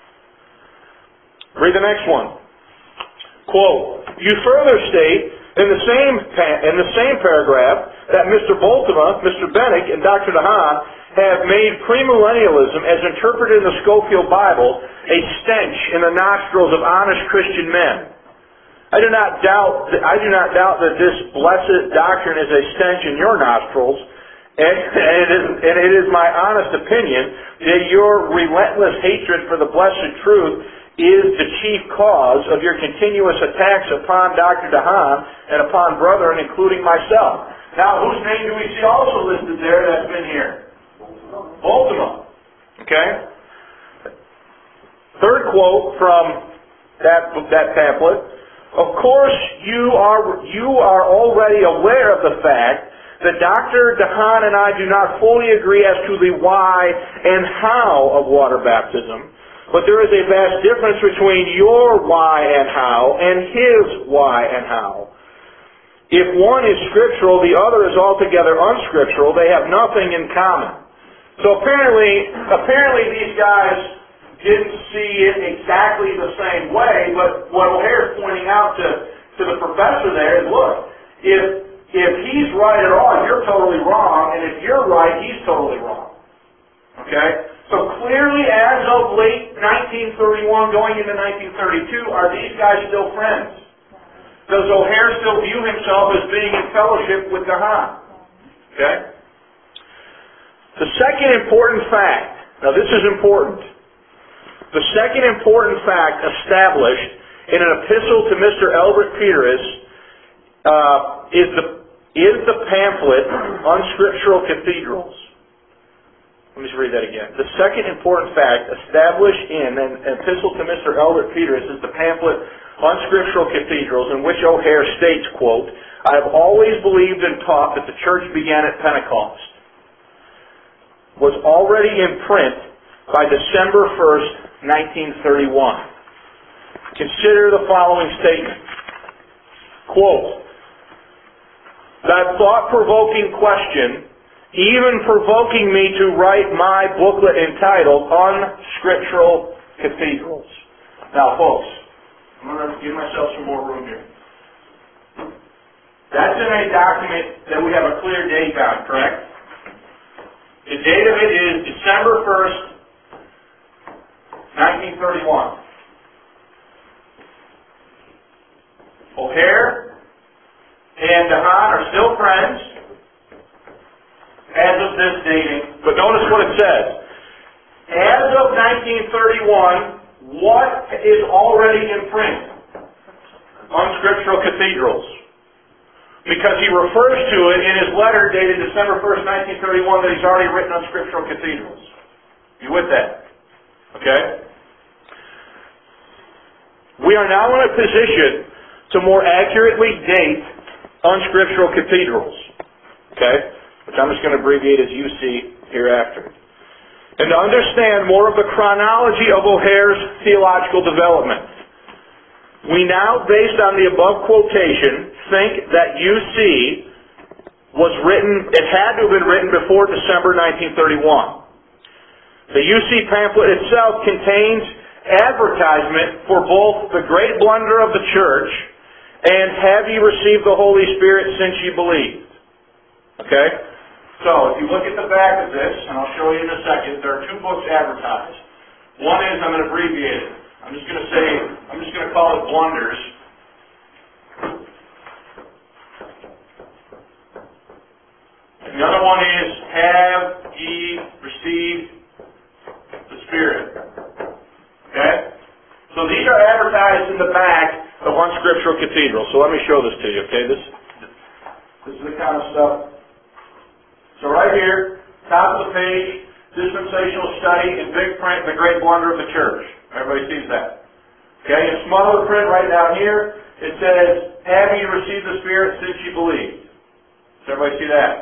S1: Read the next one. Quote, you further state in the same paragraph that Mr. Boltima, Mr. Bennick, and Dr. DeHaan have made premillennialism, as interpreted in the Scofield Bible, a stench in the nostrils of honest Christian men. I do not doubt that this blessed doctrine is a stench in your nostrils, and it is my honest opinion that your relentless hatred for the blessed truth is the chief cause of your continuous attacks upon Dr. DeHaan and upon brethren, including myself. Now, whose name do we see also listed there that's been here? Boltima. Okay? Third quote from that pamphlet. Of course, you are already aware of the fact that Dr. DeHaan and I do not fully agree as to the why and how of water baptism. But there is a vast difference between your why and how and his why and how. If one is scriptural, the other is altogether unscriptural. They have nothing in common. So apparently these guys didn't see it exactly the same way, but what O'Hare's pointing out to the professor there is, look, if he's right at all, you're totally wrong, and if you're right, he's totally wrong. Okay? So clearly, as of late 1931, going into 1932, are these guys still friends? Does O'Hare still view himself as being in fellowship with DeHaan? Okay? The second important fact, now this is important. The second important fact established in an epistle to Mr. Albert Petrus is the pamphlet Unscriptural Cathedrals. Let me just read that again. The second important fact established in an epistle to Mr. Albert Petrus is the pamphlet Unscriptural Cathedrals, in which O'Hare states, quote, I have always believed and taught that the church began at Pentecost, was already in print by December 1st, 1931. Consider the following statement. Quote, that thought-provoking question, even provoking me to write my booklet entitled Unscriptural Cathedrals. Now, folks, I'm going to give myself some more room here. That's in a document that we have a clear date on, correct? The date of it is December 1st, 1931. O'Hare and DeHaan are still friends as of this dating, but notice what it says. As of 1931, what is already in print? Unscriptural Cathedrals. because he refers to it in his letter dated December 1st, 1931 that he's already written on scriptural cathedrals. You with that? Okay? We are now in a position to more accurately date unscriptural cathedrals. Okay? Which I'm just going to abbreviate as UC hereafter. And to understand more of the chronology of O'Hare's theological development. We now, based on the above quotation, think that UC was written, it had to have been written before December 1931. The UC pamphlet itself contains advertisement for both the great blunder of the church and have ye received the Holy Spirit since ye believed. Okay? So, if you look at the back of this, and I'll show you in a second, there are two books advertised. One is, I'm going to abbreviate it. I'm just going to call it Blunders. And the other one is, have ye received the Spirit. Okay? So these are advertised in the back of unscriptural cathedrals. So let me show this to you, okay? This is the kind of stuff. So right here, top of the page, dispensational study in big print, the great blunder of the church. Everybody sees that. Okay, in smaller print right down here, it says, have you received the Spirit since you believed? Does everybody see that?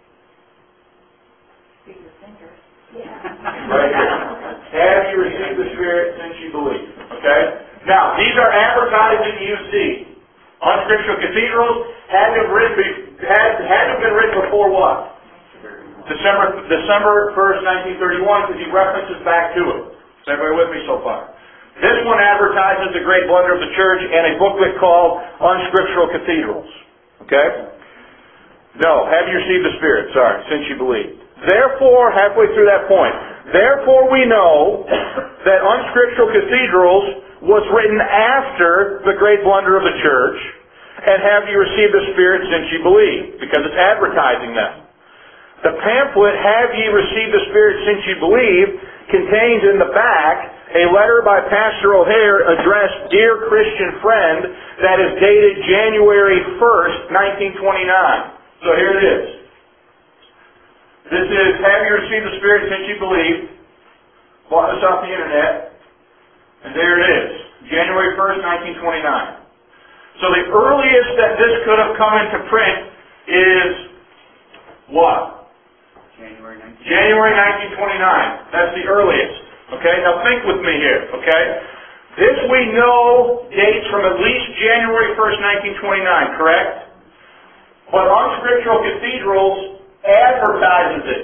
S4: See your finger.
S1: Right here. Have you received the Spirit since you believed? Okay? Now, these are advertised in UC. Unscriptural cathedrals had to have been written before what? December 1st, 1931, because he references back to it. Is everybody with me so far? This one advertises the great blunder of the church and a booklet called Unscriptural Cathedrals. Okay? No, have you received the Spirit? Sorry, since you believe. Therefore, halfway through that point, therefore we know that Unscriptural Cathedrals was written after the great blunder of the church, and have you received the Spirit since you believe, because it's advertising them. The pamphlet, Have Ye Received the Spirit Since You Believe, contains in the back a letter by Pastor O'Hare addressed Dear Christian Friend that is dated January 1st, 1929. So here it is. This is, Have You Received the Spirit Since You Believe? Bought this off the internet. And there it is. January 1st, 1929. So the earliest that this could have come into print is what? January 1929. That's the earliest. Okay, now think with me here, okay? This we know dates from at least January 1st, 1929, correct? But Unscriptural Cathedrals advertises it.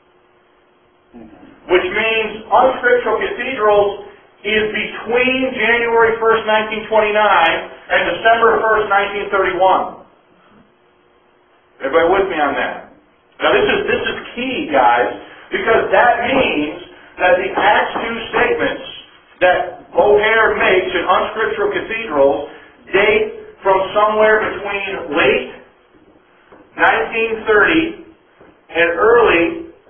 S1: Which means Unscriptural Cathedrals is between January 1st, 1929 and December 1st, 1931. Everybody with me on that? Now this is key, guys, because that means that the Acts 2 statements that O'Hare makes in Unscriptural Cathedrals date from somewhere between late 1930 and early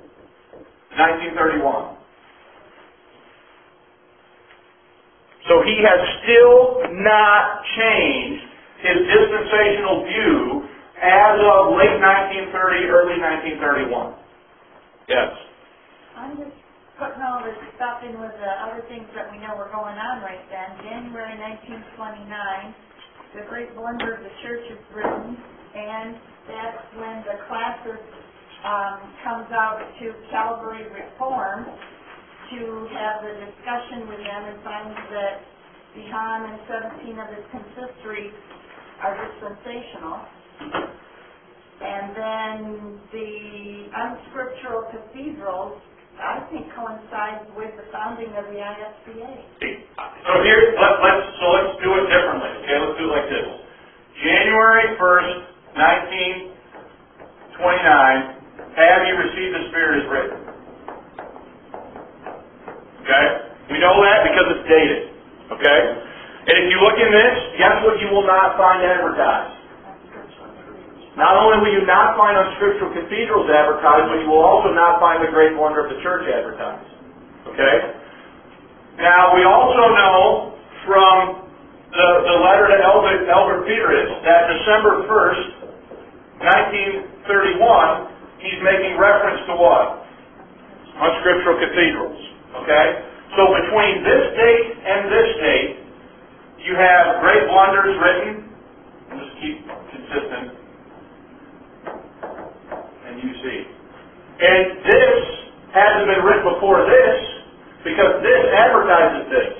S1: 1931. So he has still not changed his dispensational view as of late 1930, early 1931. Yes?
S4: I'm just putting all this stuff in with the other things that we know were going on right then. January 1929, the great blunder of the church is written, and that's when the classis comes out to Calvary Reform to have the discussion with them and finds that Behan and 17 of his consistories are dispensational. And then the Unscriptural Cathedrals, I think, coincides with the founding of the ISBA.
S1: So here, let's do it differently. Okay, let's do it like this. January 1st, 1929, Have You Received the Spirit is written. Okay? We know that because it's dated. Okay? And if you look in this, guess what you will not find advertised? Not only will you not find Unscriptural Cathedrals advertised, but you will also not find the great wonder of the church advertised. Okay? Now, we also know from the letter to Elder Peterus that December 1st, 1931, he's making reference to what? Unscriptural cathedrals. Okay? So between this date and this date, you have great blunders written. I'll just keep consistent. And you see. And this hasn't been written before this, because this advertises this.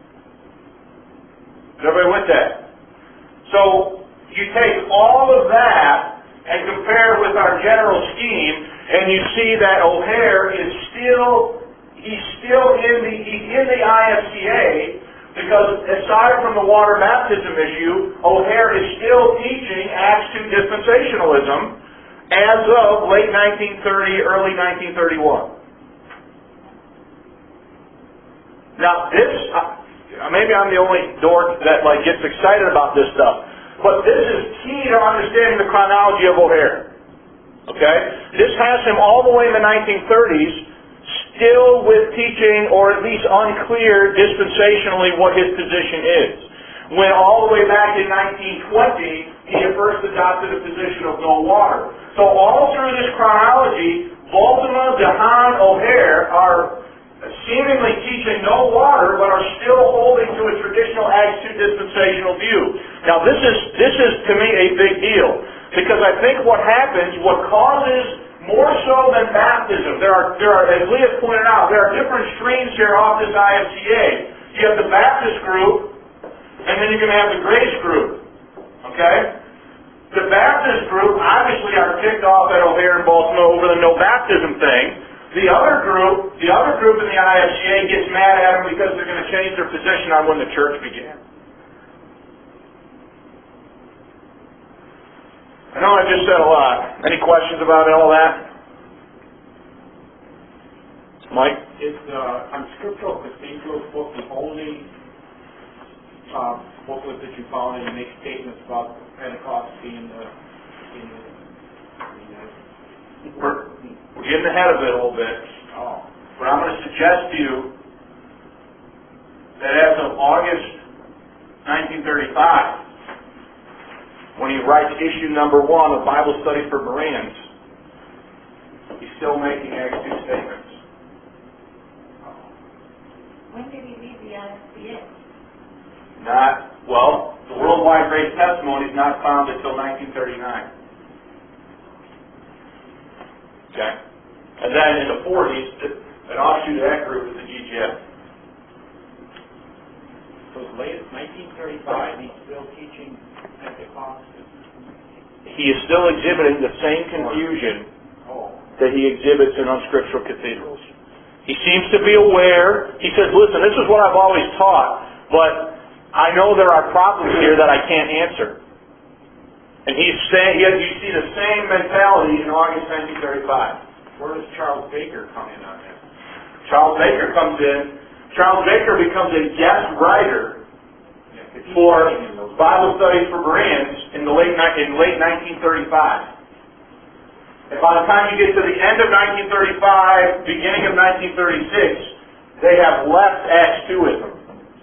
S1: Is everybody with that? So you take all of that and compare it with our general scheme, and you see that O'Hare is he's in the IFCA, because aside from the water baptism issue, O'Hare is still teaching Acts 2 dispensationalism as of late 1930, early 1931. Now this, maybe I'm the only dork that gets excited about this stuff, but this is key to understanding the chronology of O'Hare. Okay? This has him all the way in the 1930s, still with teaching, or at least unclear dispensationally what his position is. When all the way back in 1920, he had first adopted a position of no water. So all through this chronology, Baltimore, DeHaan, O'Hare are seemingly teaching no water, but are still holding to a traditional Acts 2 dispensational view. Now this is to me a big deal, because I think what happens, what causes more so than baptism, there are, as Leah pointed out, there are different streams here off this IFCA. You have the Baptist group, and then you're going to have the Grace group. Okay? The Baptist group obviously are ticked off at O'Hare and Baltimore over the no baptism thing. The other group in the IFCA gets mad at them because they're going to change their position on when the church began. I know I just said a lot. Any questions about all that? Mike?
S2: Is the Unscriptural Cathedrals book the only booklet that you found that makes statements about Pentecost being
S1: We're getting ahead of it a little bit. But I'm going to suggest to you that as of August 1935, when he writes issue number 1 of Bible Study for Bereans, he's still making Acts 2 statements.
S4: When did he leave the IFCA?
S1: The Worldwide Grace Testimony is not found until 1939. Okay? And then in the 40s, an offshoot of that group is the GGF.
S2: So as late as 1935, he's still teaching Pentecost?
S1: He is still exhibiting the same confusion that he exhibits in Unscriptural Cathedrals. He seems to be aware. He says, listen, this is what I've always taught, but I know there are problems here that I can't answer. And he's saying, you see the same mentality in August 1935.
S2: Where does Charles Baker come in on that?
S1: Charles Baker comes in. Charles Baker becomes a guest writer for Bible Studies for Bereans in late 1935. And by the time you get to the end of 1935, beginning of 1936, they have left Acts 2 with them.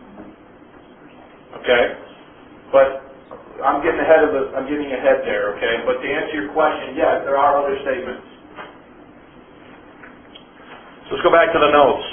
S1: Okay? But I'm getting ahead there, okay? But to answer your question, yes, there are other statements. So let's go back to the notes.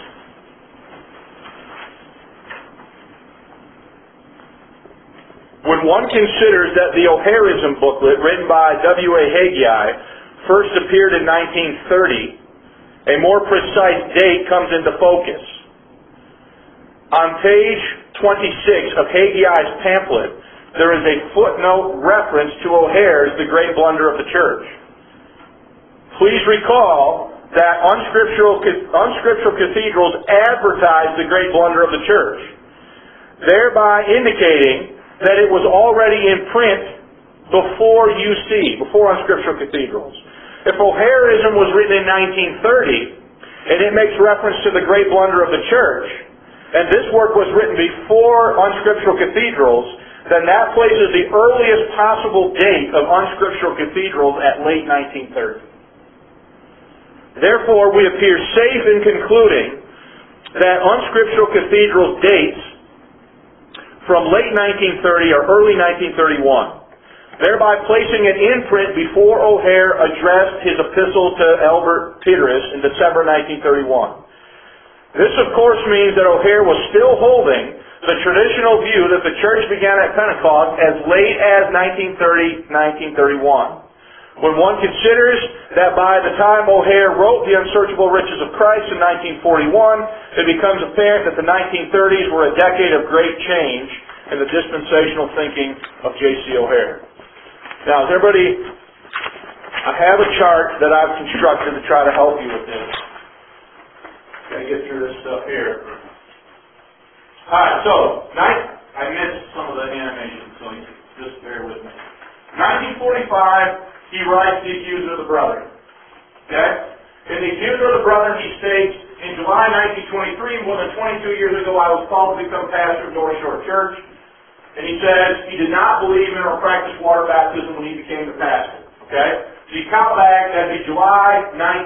S1: When one considers that the O'Harism booklet, written by W.A. Haggai, first appeared in 1930, a more precise date comes into focus. On page 26 of Haggai's pamphlet, there is a footnote reference to O'Hare's The Great Blunder of the Church. Please recall that unscriptural cathedrals advertised the great blunder of the church, thereby indicating that it was already in print before unscriptural cathedrals. If O'Harism was written in 1930, and it makes reference to the great blunder of the church, and this work was written before unscriptural cathedrals, then that places the earliest possible date of unscriptural cathedrals at late 1930. Therefore, we appear safe in concluding that unscriptural cathedrals dates from late 1930 or early 1931. thereby placing an imprint before O'Hare addressed his epistle to Albert Peterus in December 1931. This, of course, means that O'Hare was still holding the traditional view that the church began at Pentecost as late as 1930-1931. When one considers that by the time O'Hare wrote The Unsearchable Riches of Christ in 1941, it becomes apparent that the 1930s were a decade of great change in the dispensational thinking of J.C. O'Hare. Now, I have a chart that I've constructed to try to help you with this. Gotta get through this stuff here. Alright, so, I missed some of the animation, so just bear with me. 1945, he writes The Accuser of the Brethren. Okay? In The Accuser of the Brethren, he states, in July 1923, more than 22 years ago, I was called to become pastor of North Shore Church. And he says he did not believe in or practice water baptism when he became the pastor. Okay? So you count back, that'd be July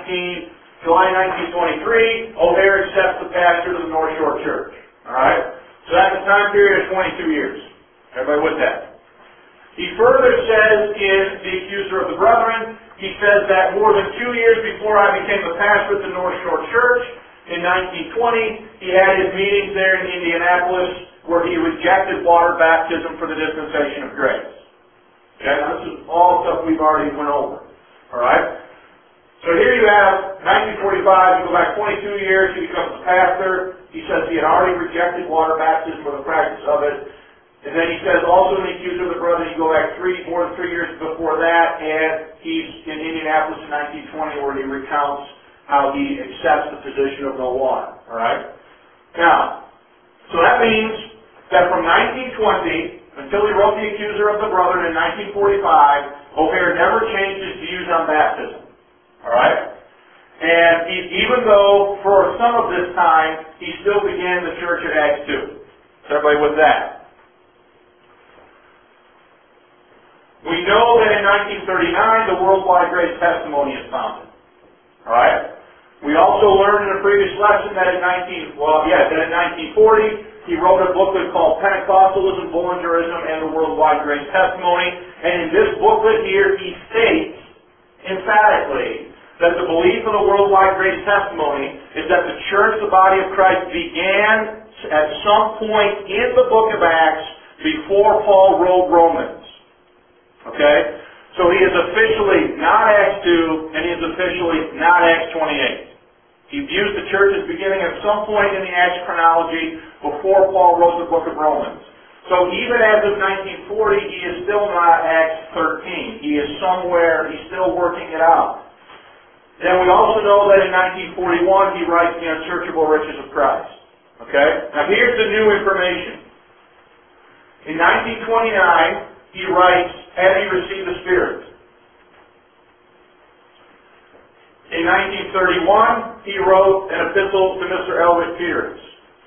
S1: 1923, O'Hare accepts the pastor of the North Shore Church. Alright? So that's a time period of 22 years. Everybody with that? He further says in The Accuser of the Brethren, he says that more than 2 years before I became the pastor at the North Shore Church, in 1920, he had his meetings there in Indianapolis where he rejected water baptism for the dispensation of grace. Okay, now this is all stuff we've already went over. Alright? So here you have 1945, you go back 22 years, he becomes the pastor. He says he had already rejected water baptism or the practice of it. And then he says also in The Accuser of the Brethren, you go back more than 3 years before that, and he's in Indianapolis in 1920 where he recounts how he accepts the position of no water. Alright? Now, so that means that from 1920 until he wrote The Accuser of the Brethren in 1945, O'Hare never changed his views on baptism. Alright? And even though for some of this time, he still began the church at Acts 2. Is everybody with that? We know that in 1939, the Worldwide Grace Testimony is founded. Alright? We also learned in a previous lesson that in 1940, he wrote a booklet called Pentecostalism, Bullingerism, and the Worldwide Grace Testimony. And in this booklet here, he states emphatically that the belief of the Worldwide Grace Testimony is that the church, the body of Christ, began at some point in the book of Acts before Paul wrote Romans. Okay? So he is officially not Acts 2, and he is officially not Acts 28. He views the church as beginning at some point in the Acts chronology before Paul wrote the book of Romans. So even as of 1940, he is still not Acts 13. He is somewhere, he's still working it out. Then we also know that in 1941, he writes The Unsearchable Riches of Christ. Okay? Now here's the new information. In 1929, he writes, Have you received the Spirit? In 1931, he wrote an epistle to Mr. Albert Peterus.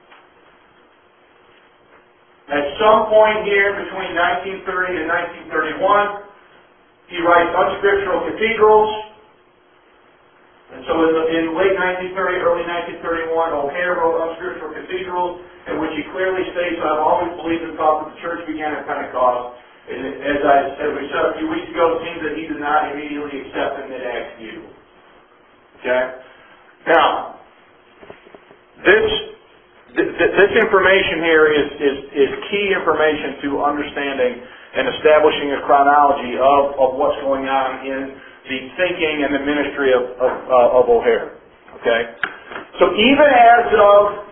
S1: At some point here between 1930 and 1931, he writes Unscriptural Cathedrals. And so in late 1930, early 1931, O'Hare wrote Unscriptural Cathedrals, in which he clearly states, I've always believed and thought that the church began at Pentecost. And as we said a few weeks ago, it seems that he did not immediately accept the mid-Acts view. Okay? Now, this information here is key information to understanding and establishing a chronology of what's going on in the thinking and the ministry of O'Hare. Okay? So even as of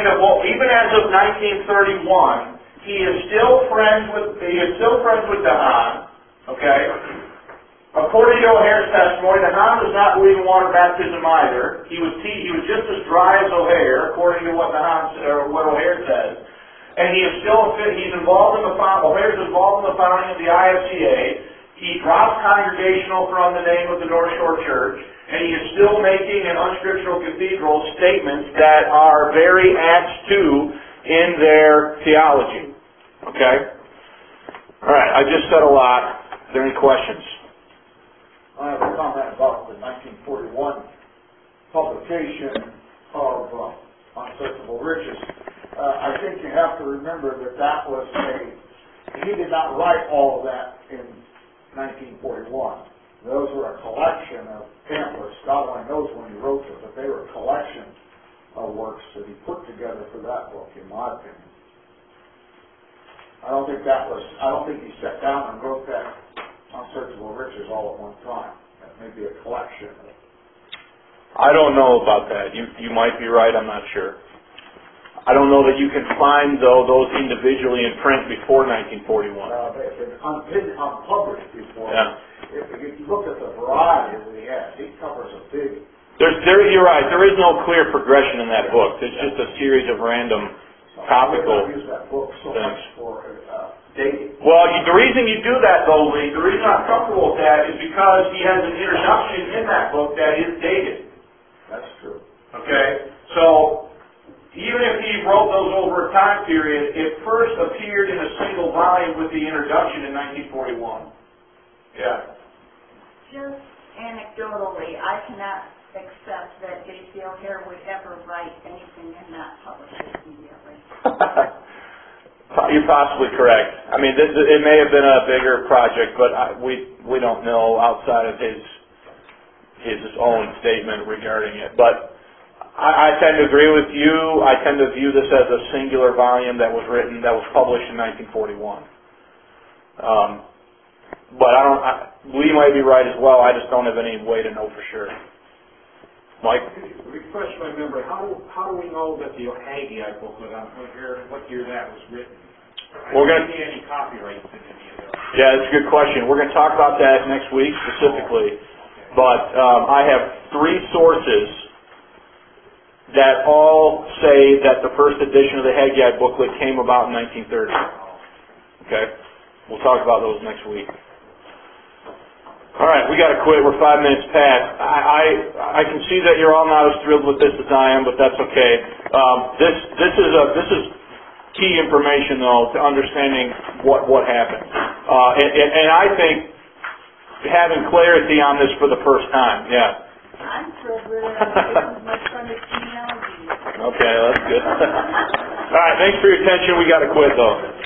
S1: 1931, he is still friends with DeHaan. Okay? According to O'Hare's testimony, DeHaan does not believe in water baptism either. He was just as dry as O'Hare, according to what O'Hare says. And he's involved in O'Hare's involved in the founding of the IFCA. He dropped Congregational from the name of the North Shore Church, and he is still making an Unscriptural Cathedral statements that are very Acts 2 in their theology. Okay? Alright, I just said a lot. Are there any questions?
S3: I have a comment about the 1941 publication of Unsearchable Riches. I think you have to remember that was he did not write all of that in 1941. Those were a collection of pamphlets. God only knows when he wrote them, but they were a collection of works that he put together for that book, in my opinion. I don't think he sat down and wrote that Unsearchable Riches all at one time. That may be a collection.
S1: I don't know about that. You might be right, I'm not sure. I don't know that you can find, though, those individually in print before 1941.
S3: They've been unpublished before.
S1: Yeah.
S3: If you look at the variety that he has, he covers a big...
S1: You're right. There is no clear progression in that book. It's just a series of random topical
S3: I use that book so
S1: things.
S3: much for dating.
S1: Well, the reason you do that, though, Lee, the reason I'm comfortable with that is because he has an introduction in that book that is dated.
S3: That's true.
S1: Okay? So, even if he wrote those over a time period, it first appeared in a single volume with the introduction in 1941. Yeah.
S4: Just anecdotally, I cannot accept that J.C. O'Hare would ever write anything and not publish it immediately.
S1: You're possibly correct. I mean, it may have been a bigger project, but we don't know outside of his own statement regarding it. But I tend to agree with you. I tend to view this as a singular volume that was published in 1941. But Lee might be right as well. I just don't have any way to know for sure. Mike?
S2: Refresh my memory. How do we know that the Haggai booklet on what year that was written?
S1: We're
S2: I
S1: going
S2: don't see any copyrights in any of those.
S1: Yeah, that's a good question. We're going to talk about that next week specifically. But I have 3 sources that all say that the first edition of the Haggai booklet came about in 1930. Okay? We'll talk about those next week. All right, we got to quit. We're 5 minutes past. I can see that you're all not as thrilled with this as I am, but that's okay. This is key information, though, to understanding what happened. And I think having clarity on this for the first time. Yeah.
S4: I'm thrilled with it. This is much fun as genealogy.
S1: Okay, that's good. All right, thanks for your attention. We got to quit, though.